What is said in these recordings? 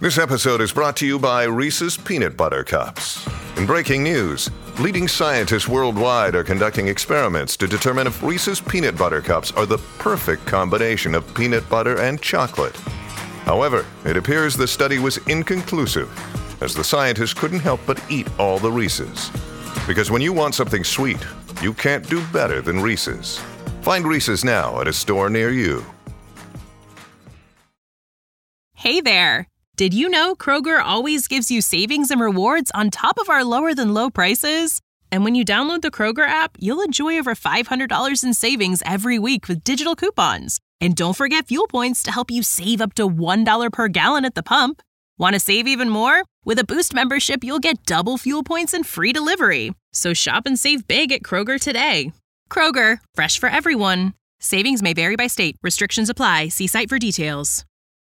This episode is brought to you by Reese's Peanut Butter Cups. In breaking news, leading scientists worldwide are conducting experiments to determine if Reese's Peanut Butter Cups are the perfect combination of peanut butter and chocolate. However, it appears the study was inconclusive, as the scientists couldn't help but eat all the Reese's. Because when you want something sweet, you can't do better than Reese's. Find Reese's now at a store near you. Hey there! Did you know Kroger always gives you savings and rewards on top of our lower-than-low prices? And when you download the Kroger app, you'll enjoy over $500 in savings every week with digital coupons. And don't forget fuel points to help you save up to $1 per gallon at the pump. Want to save even more? With a Boost membership, you'll get double fuel points and free delivery. So shop and save big at Kroger today. Kroger, fresh for everyone. Savings may vary by state. Restrictions apply. See site for details.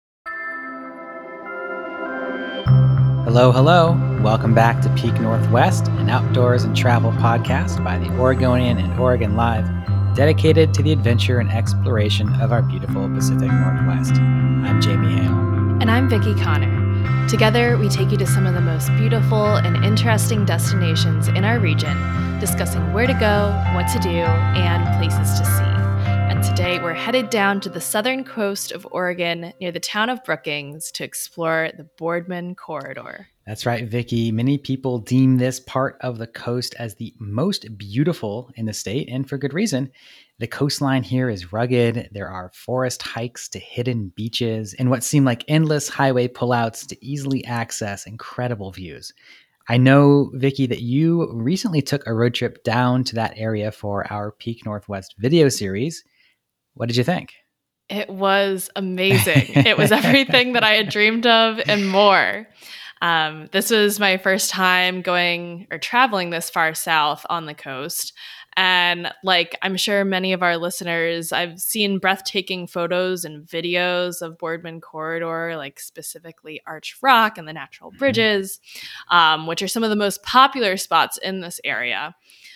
Hello, hello. Welcome back to Peak Northwest, an outdoors and travel podcast by the Oregonian and Oregon Live, dedicated to the adventure and exploration of our beautiful Pacific Northwest. I'm Jamie Hale. And I'm Vicki Connor. Together, we take you to some of the most beautiful and interesting destinations in our region, discussing where to go, what to do, and places to see. And today, we're headed down to the southern coast of Oregon near the town of Brookings to explore the Boardman Corridor. That's right, Vicki. Many people deem this part of the coast as the most beautiful in the state, and for good reason. The coastline here is rugged. There are forest hikes to hidden beaches and what seem like endless highway pullouts to easily access incredible views. I know, Vicki, that you recently took a road trip down to that area for our Peak Northwest video series. What did you think? It was amazing. It was everything that I had dreamed of and more. This was my first time going or traveling this far south on the coast. And like I'm sure many of our listeners, I've seen breathtaking photos and videos of Boardman Corridor, like specifically Arch Rock and the Natural Bridges, which are some of the most popular spots in this area.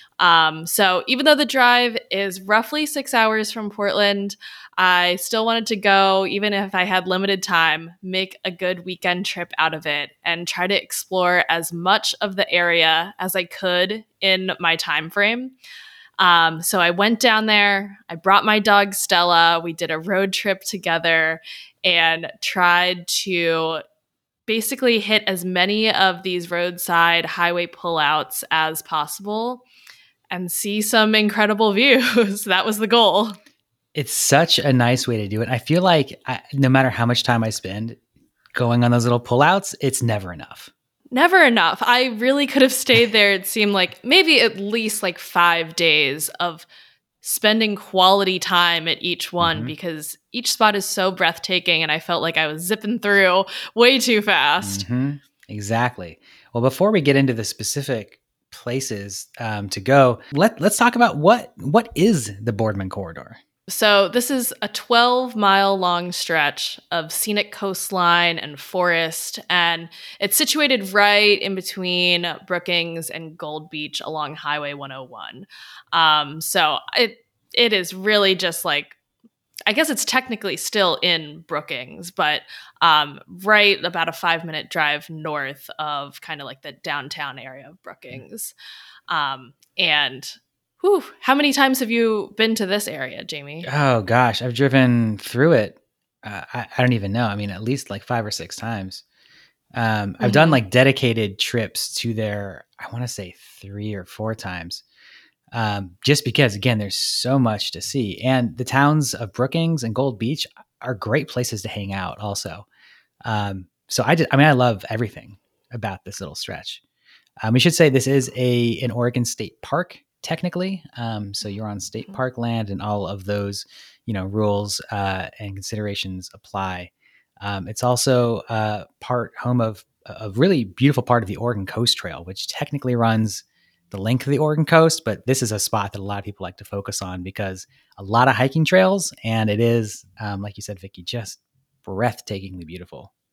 So even though the drive is roughly 6 hours from Portland, I still wanted to go, even if I had limited time, make a good weekend trip out of it and try to explore as much of the area as I could in my time frame. So I went down there, I brought my dog Stella, we did a road trip together and tried to basically hit as many of these roadside highway pullouts as possible and see some incredible views. That was the goal. It's such a nice way to do it. I feel like no matter how much time I spend going on those little pullouts, it's never enough. Never enough. I really could have stayed there. It seemed like maybe at least like 5 days of spending quality time at each one because each spot is so breathtaking and I felt like I was zipping through way too fast. Exactly. Well, before we get into the specific places to go, let's talk about what is the Boardman Corridor. So this is a 12-mile long stretch of scenic coastline and forest, and it's situated right in between Brookings and Gold Beach along Highway 101. So it is really just like, I guess it's technically still in Brookings, but right about a 5-minute drive north of kind of like the downtown area of Brookings. Whew, how many times have you been to this area, Jamie? Oh gosh, I've driven through it. I don't even know. I mean, at least like 5 or 6 times. I've done like dedicated trips to there. I want to say 3 or 4 times. Just because, again, there's so much to see. And the towns of Brookings and Gold Beach are great places to hang out also. So I love everything about this little stretch. We should say this is an Oregon State Park, technically. So you're on state park land and all of those, rules and considerations apply. It's also home of a really beautiful part of the Oregon Coast Trail, which technically runs the length of the Oregon coast, but this is a spot that a lot of people like to focus on because a lot of hiking trails, and it is, like you said, Vicki, just breathtakingly beautiful.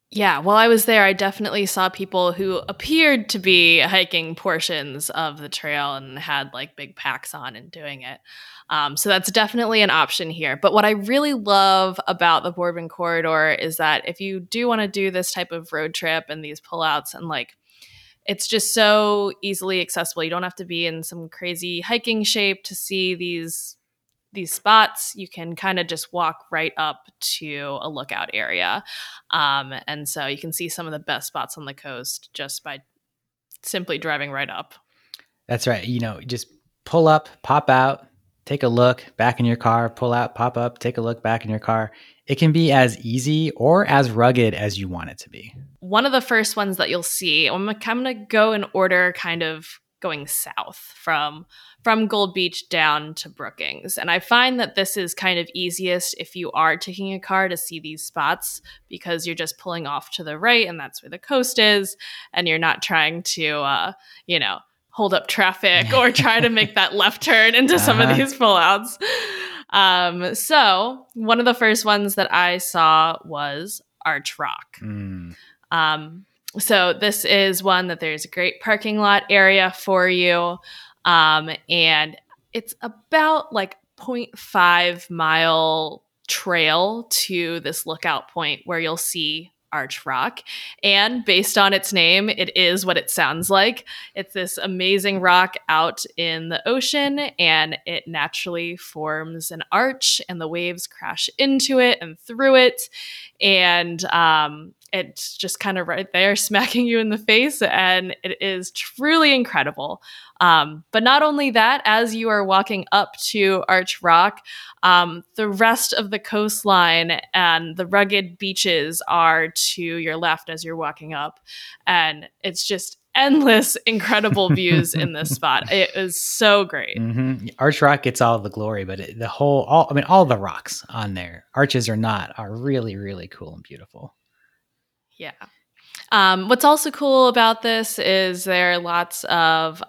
Yeah, while I was there, I definitely saw people who appeared to be hiking portions of the trail and had like big packs on and doing it. So that's definitely an option here. But what I really love about the Bourbon Corridor is that if you do want to do this type of road trip and these pullouts, and like it's just so easily accessible. You don't have to be in some crazy hiking shape to see these spots. You can kind of just walk right up to a lookout area. And so you can see some of the best spots on the coast just by simply driving right up. That's right. Just pull up, pop out, take a look, back in your car, pull out, pop up, take a look, back in your car. It can be as easy or as rugged as you want it to be. One of the first ones that you'll see, I'm going to go in order kind of going south from Gold Beach down to Brookings. And I find that this is kind of easiest if you are taking a car to see these spots, because you're just pulling off to the right and that's where the coast is. And you're not trying to, hold up traffic or try to make that left turn into some of these pullouts. So one of the first ones that I saw was Arch Rock. So this is one that there's a great parking lot area for you. And it's about like 0.5 mile trail to this lookout point where you'll see Arch Rock. And based on its name, it is what it sounds like. It's this amazing rock out in the ocean, and it naturally forms an arch, and the waves crash into it and through it. And it's just kind of right there smacking you in the face, and it is truly incredible. But not only that, as you are walking up to Arch Rock, the rest of the coastline and the rugged beaches are to your left as you're walking up. And it's just endless, incredible views in this spot. It is so great. Mm-hmm. Arch Rock gets all the glory, but all the rocks on there, arches or not, are really, really cool and beautiful. Yeah. What's also cool about this is there are lots of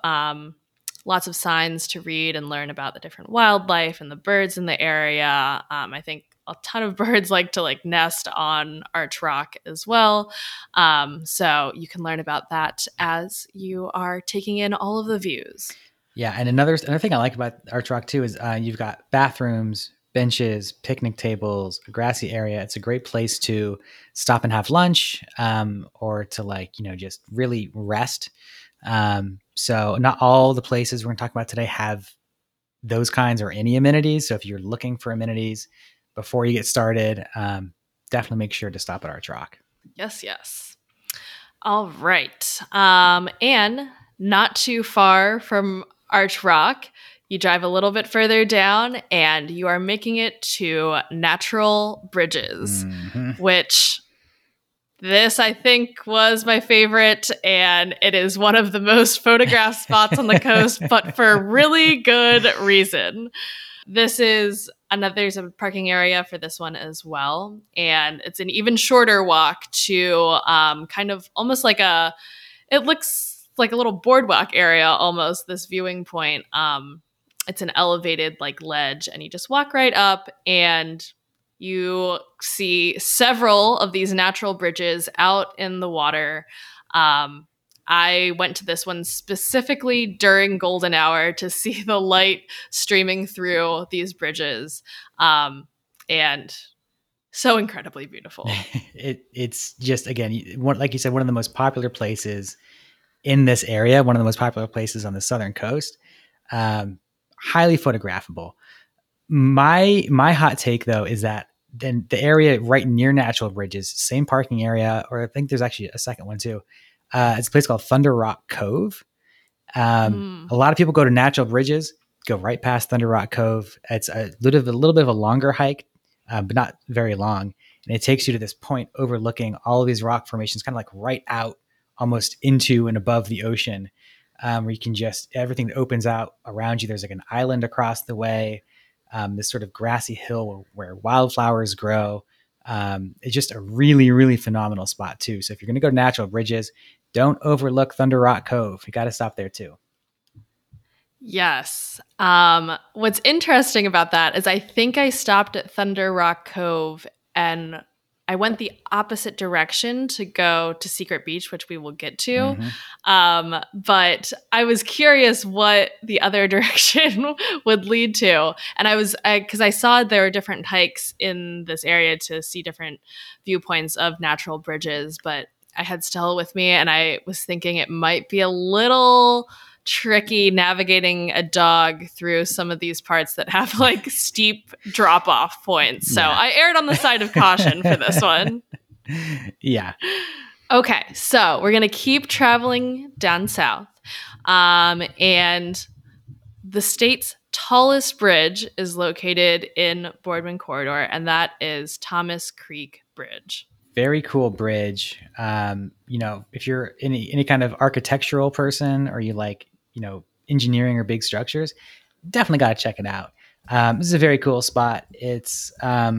signs to read and learn about the different wildlife and the birds in the area. I think a ton of birds like to nest on Arch Rock as well. So you can learn about that as you are taking in all of the views. Yeah, and another thing I like about Arch Rock too is you've got bathrooms, benches, picnic tables, a grassy area. It's a great place to stop and have lunch, or to just really rest. So not all the places we're going to talk about today have those kinds or any amenities. So if you're looking for amenities before you get started, definitely make sure to stop at Arch Rock. Yes. All right. And not too far from Arch Rock, you drive a little bit further down and you are making it to Natural Bridges, which this I think was my favorite, and it is one of the most photographed spots on the coast, but for a really good reason. There's a parking area for this one as well, and it's an even shorter walk to kind of almost it looks like a little boardwalk area almost, this viewing point. It's an elevated ledge, and you just walk right up and you see several of these natural bridges out in the water. I went to this one specifically during golden hour to see the light streaming through these bridges. And so incredibly beautiful. It's just, again, like you said, one of the most popular places in this area, one of the most popular places on the southern coast. Highly photographable. My hot take though is that then the area right near Natural Bridges, same parking area, or I think there's actually a second one too. It's a place called Thunder Rock Cove. A lot of people go to Natural Bridges, go right past Thunder Rock Cove. It's a little bit of a longer hike, but not very long. And it takes you to this point overlooking all of these rock formations, kind of right out almost into and above the ocean, where you can everything opens out around you. There's an island across the way, this sort of grassy hill where wildflowers grow. It's just a really, really phenomenal spot too. So if you're going to go to Natural Bridges, don't overlook Thunder Rock Cove. You got to stop there too. Yes. What's interesting about that is I think I stopped at Thunder Rock Cove and I went the opposite direction to go to Secret Beach, which we will get to. But I was curious what the other direction would lead to. And because I saw there were different hikes in this area to see different viewpoints of natural bridges, but I had Stella with me and I was thinking it might be a little tricky navigating a dog through some of these parts that have like steep drop off points. So I erred on the side of caution for this one. Yeah. Okay. So we're going to keep traveling down south. And the state's tallest bridge is located in Boardman Corridor, and that is Thomas Creek Bridge. Very cool bridge. If you're any kind of architectural person or you like, engineering or big structures, definitely got to check it out. This is a very cool spot. It's,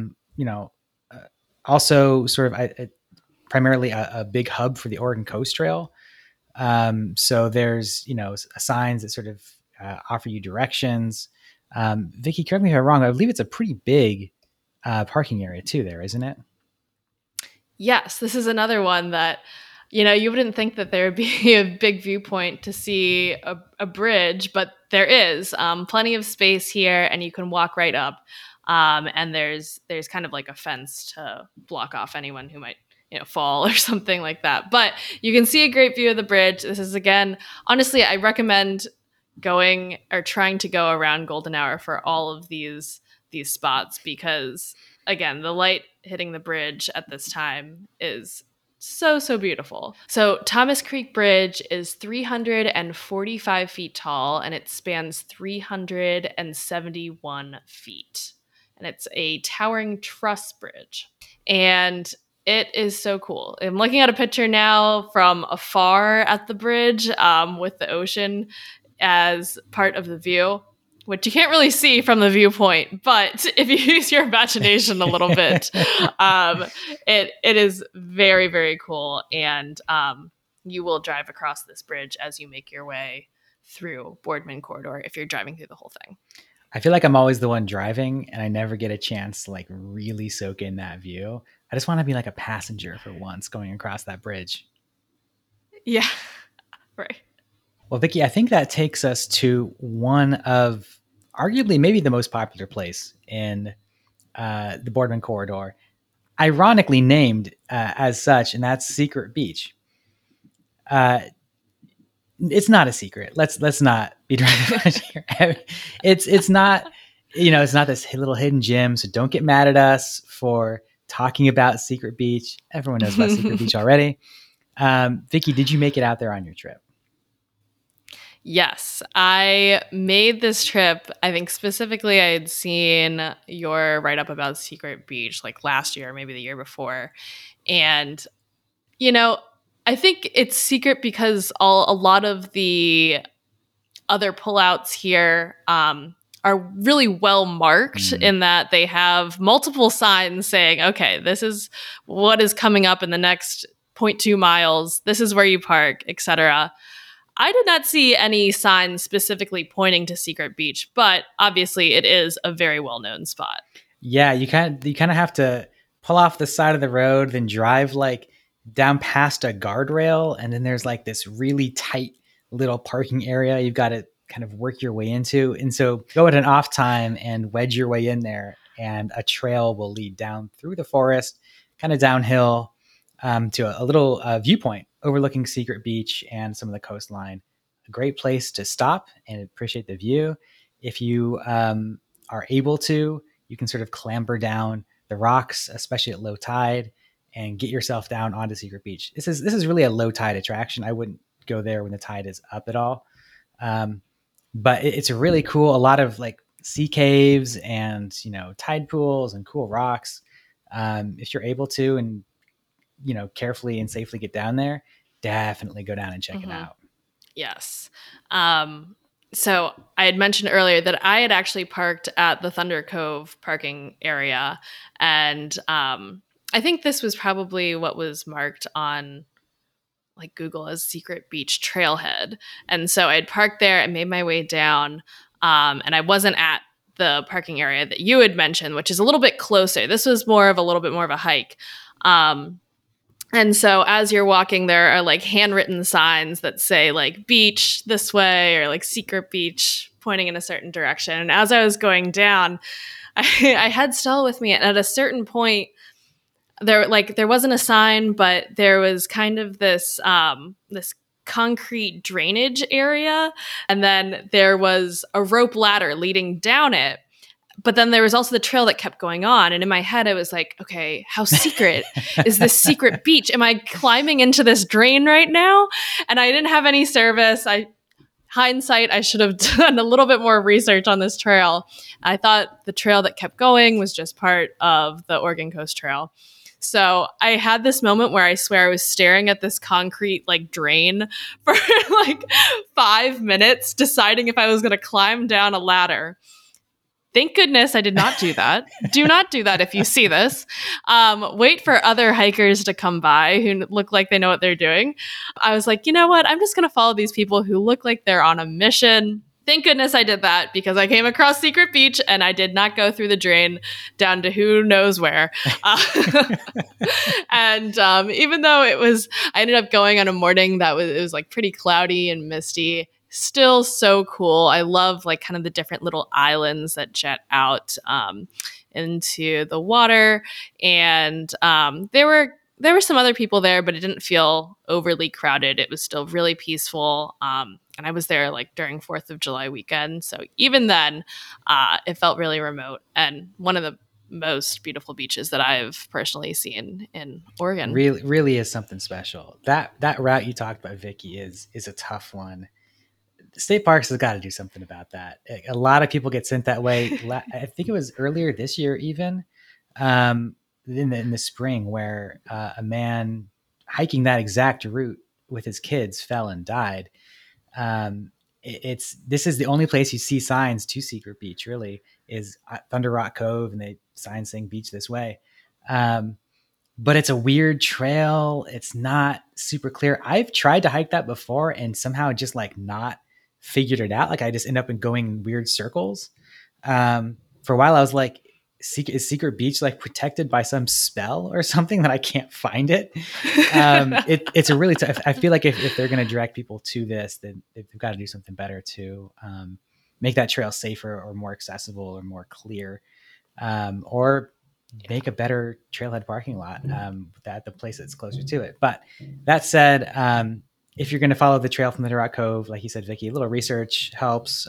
also sort of primarily a big hub for the Oregon Coast Trail. So there's, signs that sort of offer you directions. Vicky, correct me if I'm wrong. I believe it's a pretty big parking area too there, isn't it? Yes, this is another one that, you wouldn't think that there would be a big viewpoint to see a bridge, but there is plenty of space here and you can walk right up. And there's kind of like a fence to block off anyone who might, fall or something like that. But you can see a great view of the bridge. This is, again, honestly, I recommend going or trying to go around golden hour for all of these spots because, again, the light hitting the bridge at this time is so beautiful. So Thomas Creek Bridge is 345 feet tall and it spans 371 feet. And it's a towering truss bridge. And it is so cool. I'm looking at a picture now from afar at the bridge with the ocean as part of the view, which you can't really see from the viewpoint, but if you use your imagination a little bit, it is very, very cool. And you will drive across this bridge as you make your way through Boardman Corridor if you're driving through the whole thing. I feel like I'm always the one driving and I never get a chance to like really soak in that view. I just want to be like a passenger for once going across that bridge. Yeah, right. Well, Vicky, I think that takes us to one of arguably maybe the most popular place in the Boardman Corridor, ironically named as such, and that's Secret Beach. It's not a secret. Let's not be driving here. It's not, it's not this little hidden gem. So don't get mad at us for talking about Secret Beach. Everyone knows about Secret Beach already. Vicky, did you make it out there on your trip? Yes, I made this trip. I think specifically I had seen your write-up about Secret Beach like last year, maybe the year before. And, I think it's secret because a lot of the other pullouts here are really well marked in that they have multiple signs saying, okay, this is what is coming up in the next 0.2 miles. This is where you park, etc. I did not see any signs specifically pointing to Secret Beach, but obviously it is a very well-known spot. Yeah, you kind of have to pull off the side of the road, then drive like down past a guardrail, and then there's like this really tight little parking area you've got to kind of work your way into. And so go at an off time and wedge your way in there, and a trail will lead down through the forest, kind of downhill to a little viewpoint overlooking Secret Beach and some of the coastline. A great place to stop and appreciate the view. If you are able to, you can sort of clamber down the rocks, especially at low tide, and get yourself down onto Secret Beach. This is really a low tide attraction. I wouldn't go there when the tide is up at all. But it's really cool. A lot of like sea caves and, tide pools and cool rocks. If you're able to, and, carefully and safely get down there, definitely go down and check it out. Yes. So I had mentioned earlier that I had actually parked at the Thunder Cove parking area. And I think this was probably what was marked on like Google as Secret Beach Trailhead. And so I'd parked there and made my way down. And I wasn't at the parking area that you had mentioned, which is a little bit closer. This was a little bit more of a hike. And so as you're walking, there are like handwritten signs that say like beach this way or like secret beach pointing in a certain direction. And as I was going down, I had Stella with me, and at a certain point, there wasn't a sign, but there was kind of this this concrete drainage area, and then there was a rope ladder leading down it. But then there was also the trail that kept going on. And in my head, I was like, okay, how secret is this secret beach? Am I climbing into this drain right now? And I didn't have any service. Hindsight, I should have done a little bit more research on this trail. I thought the trail that kept going was just part of the Oregon Coast Trail. So I had this moment where I swear I was staring at this concrete like drain for like 5 minutes, deciding if I was going to climb down a ladder. Thank goodness I did not do that. Do not do that if you see this. Wait for other hikers to come by who look like they know what they're doing. I was like, you know what? I'm just going to follow these people who look like they're on a mission. Thank goodness I did that, because I came across Secret Beach and I did not go through the drain down to who knows where. And even though I ended up going on a morning it was like pretty cloudy and misty. Still so cool. I love like kind of the different little islands that jet out into the water. And there were some other people there, but it didn't feel overly crowded. It was still really peaceful. And I was there like during 4th of July weekend. So even then, it felt really remote, and one of the most beautiful beaches that I've personally seen in Oregon. Really, really is something special. That route you talked about, Vicky, is a tough one. State Parks has got to do something about that. A lot of people get sent that way. I think it was earlier this year, even in the spring, where a man hiking that exact route with his kids fell and died. This is the only place you see signs to Secret Beach. Really, is Thunder Rock Cove, and they signs saying beach this way. But it's a weird trail. It's not super clear. I've tried to hike that before and somehow just like not figured it out. Like I just end up going in weird circles. For a while I was like, is Secret Beach like protected by some spell or something that I can't find it? It's a really tough. I feel like if they're going to direct people to this, then they've got to do something better to make that trail safer or more accessible or more clear, or make a better trailhead parking lot at the place that's closer to it. But that said, if you're going to follow the trail from the Rock Cove, like you said, Vicky, a little research helps.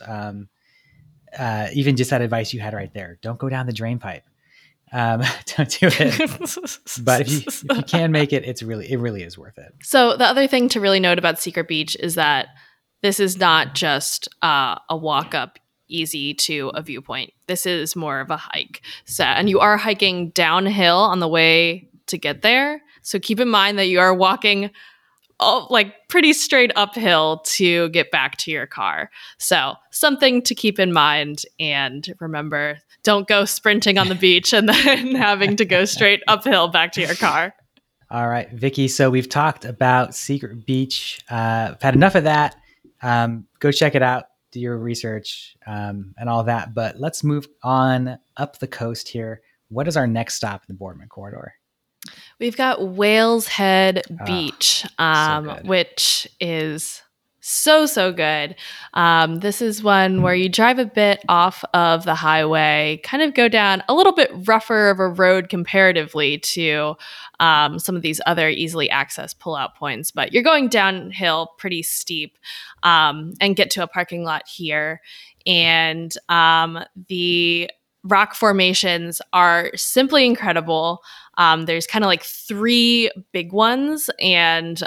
Even just that advice you had right there. Don't go down the drain pipe. Don't do it. But if you can make it, it really is worth it. So the other thing to really note about Secret Beach is that this is not just a walk up easy to a viewpoint. This is more of a hike. And you are hiking downhill on the way to get there. So keep in mind that you are walking like pretty straight uphill to get back to your car. So something to keep in mind, and remember, don't go sprinting on the beach and then having to go straight uphill back to your car. All right, Vicky. So we've talked about Secret Beach. I've had enough of that. Go check it out, do your research and all that. But let's move on up the coast here. What is our next stop in the Boardman Corridor? We've got Whales Head Beach, which is so good. This is one where you drive a bit off of the highway, kind of go down a little bit rougher of a road comparatively to some of these other easily accessed pullout points, but you're going downhill pretty steep and get to a parking lot here. And the rock formations are simply incredible. There's kind of like 3 big ones, and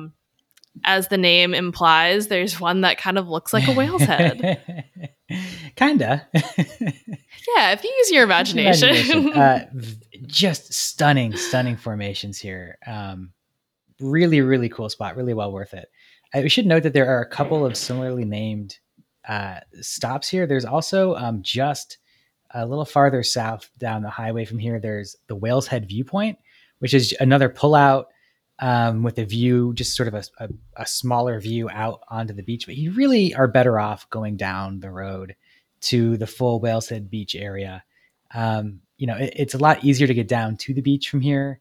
as the name implies, there's one that kind of looks like a whale's head. Kinda. Yeah, if you use your imagination. Just stunning formations here. Really, really cool spot. Really well worth it. We should note that there are a couple of similarly named stops here. There's also just a little farther south down the highway from here, there's the Whales Head Viewpoint, which is another pullout with a view, just sort of a smaller view out onto the beach. But you really are better off going down the road to the full Whales Head Beach area. It's a lot easier to get down to the beach from here.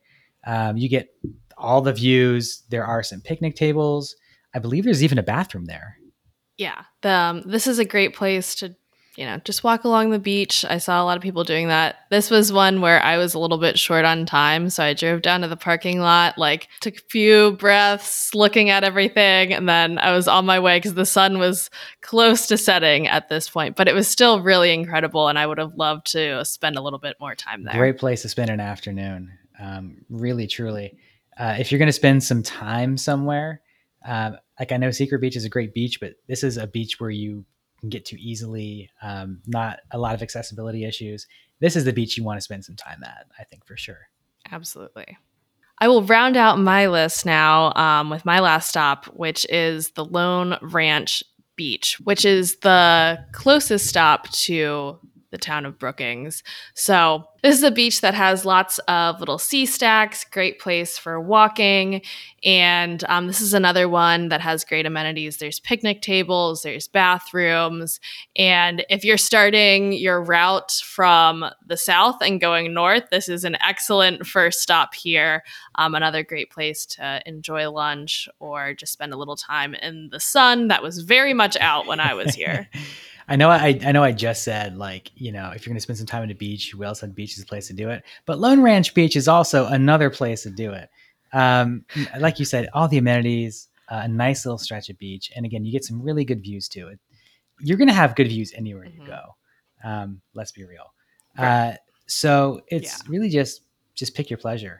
You get all the views. There are some picnic tables. I believe there's even a bathroom there. Yeah. This is a great place to, just walk along the beach. I saw a lot of people doing that. This was one where I was a little bit short on time. So I drove down to the parking lot, took a few breaths looking at everything. And then I was on my way because the sun was close to setting at this point. But it was still really incredible. And I would have loved to spend a little bit more time there. Great place to spend an afternoon. Really, truly. If you're going to spend some time somewhere, I know Secret Beach is a great beach, but this is a beach where you can get to easily, not a lot of accessibility issues. This is the beach you want to spend some time at, I think, for sure. Absolutely. I will round out my list now with my last stop, which is the Lone Ranch Beach, which is the closest stop to the town of Brookings. So this is a beach that has lots of little sea stacks, great place for walking. And this is another one that has great amenities. There's picnic tables, there's bathrooms. And if you're starting your route from the south and going north, this is an excellent first stop here. Another great place to enjoy lunch or just spend a little time in the sun that was very much out when I was here. I know I just said, if you're going to spend some time at a beach, Whalehead Beach is a place to do it. But Lone Ranch Beach is also another place to do it. Like you said, all the amenities, a nice little stretch of beach. And again, you get some really good views to it. You're going to have good views anywhere you go. Let's be real. Right. So it's really just pick your pleasure.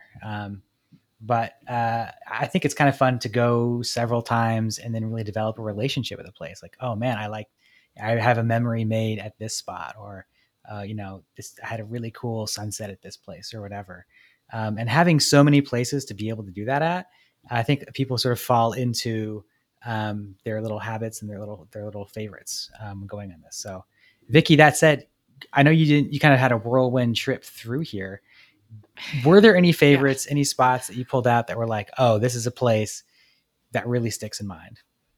But I think it's kind of fun to go several times and then really develop a relationship with a place. Like, oh man, I have a memory made at this spot, or, I had a really cool sunset at this place or whatever. And having so many places to be able to do that at, I think people sort of fall into their little habits and their little favorites going on this. So Vicky, that said, I know you kind of had a whirlwind trip through here. Were there any favorites, any spots that you pulled out that were like, oh, this is a place that really sticks in mind?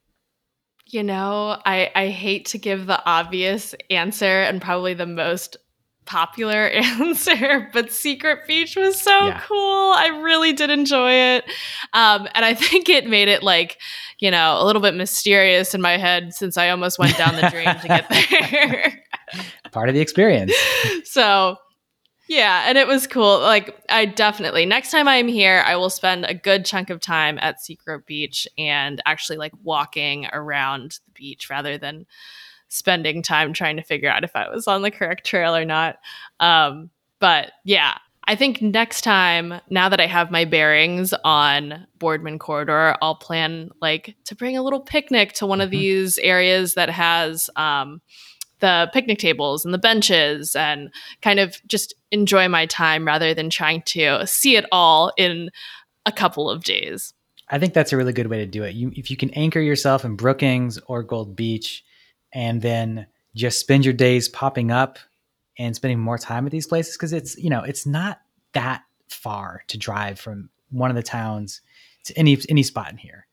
I hate to give the obvious answer and probably the most popular answer, but Secret Beach was so cool. I really did enjoy it. And I think it made it a little bit mysterious in my head since I almost went down the drain to get there. Part of the experience. So yeah, and it was cool. I definitely, next time I'm here, I will spend a good chunk of time at Secret Beach and actually walking around the beach rather than spending time trying to figure out if I was on the correct trail or not. But yeah, I think next time, now that I have my bearings on Boardman Corridor, I'll plan to bring a little picnic to one of these areas that has the picnic tables and the benches and kind of just enjoy my time rather than trying to see it all in a couple of days. I think that's a really good way to do it. If you can anchor yourself in Brookings or Gold Beach and then just spend your days popping up and spending more time at these places, because it's not that far to drive from one of the towns to any spot in here.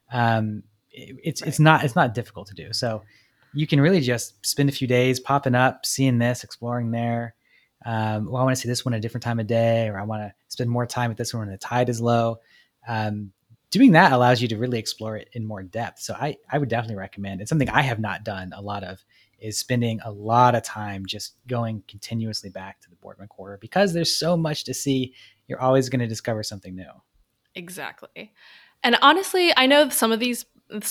It's not difficult to do. So you can really just spend a few days popping up, seeing this, exploring there. I want to see this one at a different time of day, or I want to spend more time at this one when the tide is low. Doing that allows you to really explore it in more depth. So I would definitely recommend. It's something I have not done a lot of, is spending a lot of time just going continuously back to the Boardman Corridor, because there's so much to see. You're always going to discover something new. Exactly. And honestly, I know some of these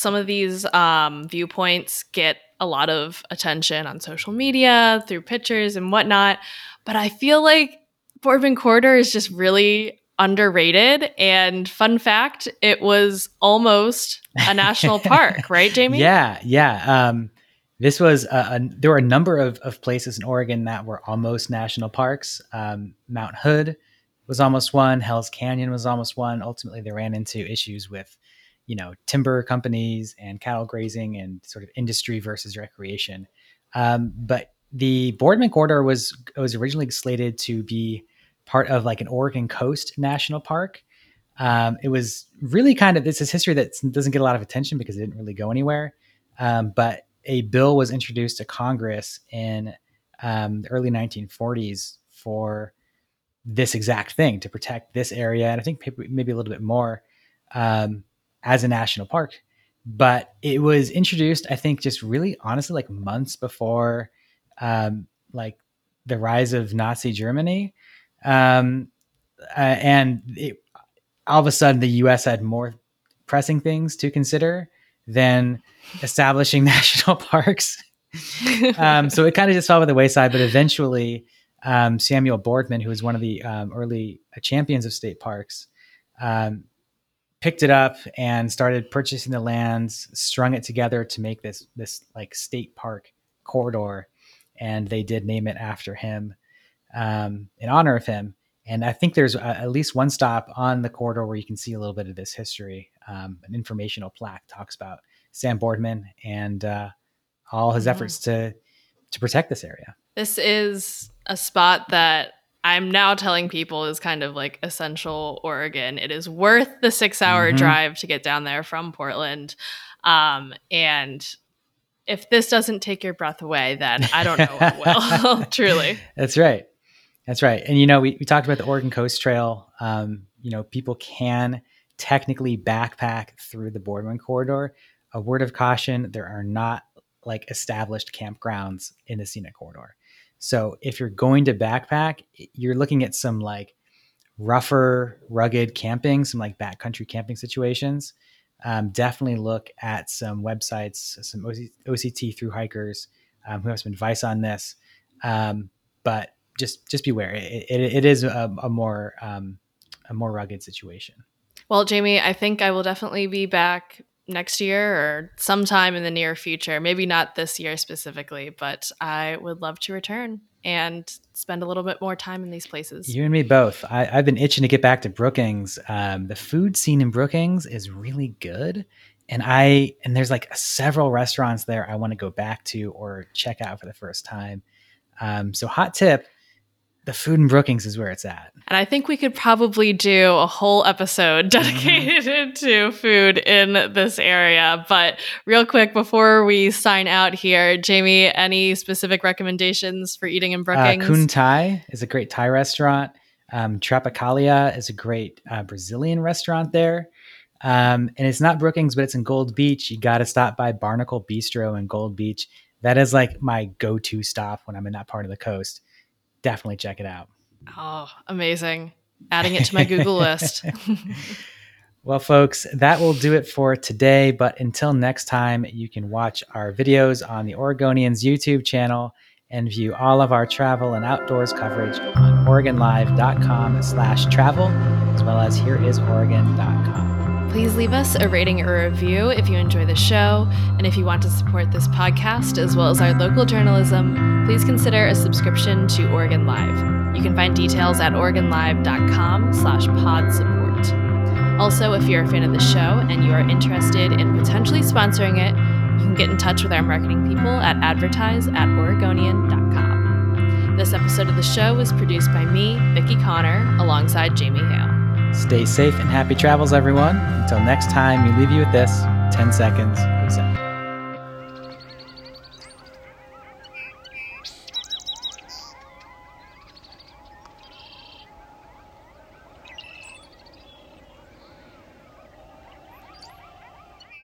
viewpoints get a lot of attention on social media through pictures and whatnot, but I feel like Boardman Corridor is just really underrated. And fun fact, it was almost a national park, right, Jamie? Yeah. This was there were a number of places in Oregon that were almost national parks. Mount Hood was almost one. Hell's Canyon was almost one. Ultimately, they ran into issues with timber companies and cattle grazing and sort of industry versus recreation. But the Boardman Corridor was originally slated to be part of an Oregon Coast National Park. It was really this is history that doesn't get a lot of attention because it didn't really go anywhere. But a bill was introduced to Congress in the early 1940s for this exact thing to protect this area. And I think maybe a little bit more as a national park. But it was introduced, I think, just really honestly, like months before like the rise of Nazi Germany. And all of a sudden, the U.S. had more pressing things to consider than establishing national parks. So it kind of just fell by the wayside. But eventually, Samuel Boardman, who was one of the early champions of state parks, picked it up and started purchasing the lands, strung it together to make this like state park corridor. And they did name it after him, in honor of him. And I think there's at least one stop on the corridor where you can see a little bit of this history. An informational plaque talks about Sam Boardman and all his efforts to protect this area. This is a spot that I'm now telling people is kind of like essential Oregon. It is worth the 6-hour drive to get down there from Portland. And if this doesn't take your breath away, then I don't know what will. Truly. That's right. And, we talked about the Oregon Coast Trail. People can technically backpack through the Boardman corridor. A word of caution, there are not like established campgrounds in the scenic corridor. So if you're going to backpack, you're looking at some like rougher, rugged camping, some like backcountry camping situations. Definitely look at some websites, some OCT through hikers who have some advice on this. But just beware. It is a more rugged situation. Well, Jamie, I think I will definitely be back next year or sometime in the near future. Maybe not this year specifically, but I would love to return and spend a little bit more time in these places. You and me both. I've been itching to get back to Brookings. The food scene in Brookings is really good. And there's like several restaurants there I want to go back to or check out for the first time. So hot tip, the food in Brookings is where it's at. And I think we could probably do a whole episode dedicated to food in this area. But real quick, before we sign out here, Jamie, any specific recommendations for eating in Brookings? Kun Thai is a great Thai restaurant. Tropicalia is a great Brazilian restaurant there. And it's not Brookings, but it's in Gold Beach. You got to stop by Barnacle Bistro in Gold Beach. That is like my go-to stop when I'm in that part of the coast. Definitely check it out. Oh, amazing. Adding it to my Google list. Well, folks, that will do it for today. But until next time, you can watch our videos on the Oregonians YouTube channel and view all of our travel and outdoors coverage on OregonLive.com/travel, as well as HereIsOregon.com. Please leave us a rating or review if you enjoy the show. And if you want to support this podcast as well as our local journalism, please consider a subscription to Oregon Live. You can find details at OregonLive.com/pod-support. Also, if you're a fan of the show and you are interested in potentially sponsoring it, you can get in touch with our marketing people at advertise@oregonian.com. This episode of the show was produced by me, Vicki Connor, alongside Jamie Hale. Stay safe and happy travels, everyone. Until next time, we leave you with this: 10 seconds